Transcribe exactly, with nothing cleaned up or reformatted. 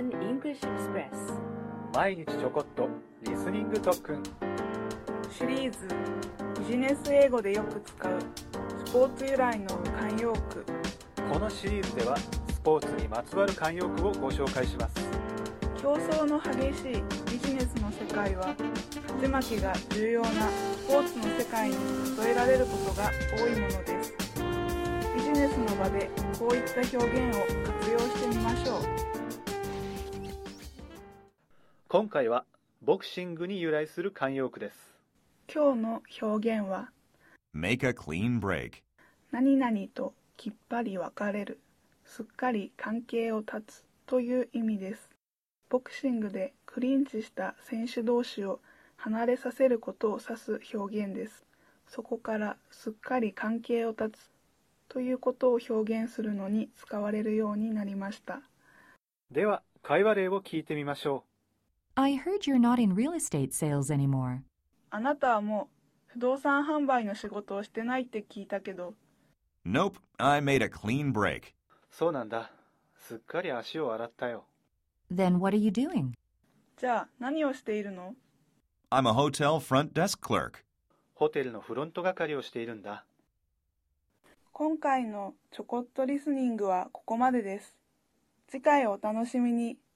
Japan English Express 毎日ちょこっとリスニング特訓シリーズビジネス英語でよく使うスポーツ由来の慣用句。 このシリーズではスポーツにまつわる慣用句をご紹介します。 競争の激しいビジネスの世界は勝ち負けが重要なスポーツの世界に例えられることが多いものです。ビジネスの場でこういった表現を活用してみましょう。 今回はボクシングに由来する慣用句です。 今日の表現は Make a clean break. 何々ときっぱり別れる、すっかり関係を断つという意味です。ボクシングでクリンチした選手同士を離れさせることを指す表現です。そこからすっかり関係を断つということを表現するのに使われるようになりました。 では会話例を聞いてみましょう。 I heard you're not in real estate sales anymore. あなたはもう不動産販売の仕事をしてないって聞いたけど。 Nope, I made a clean break. そうなんだ。すっかり足を洗ったよ。 Then what are you doing? じゃあ何をしているの？ I'm a hotel front desk clerk. ホテルのフロント係をしているんだ。 今回のちょこっとリスニングはここまでです。次回をお楽しみに。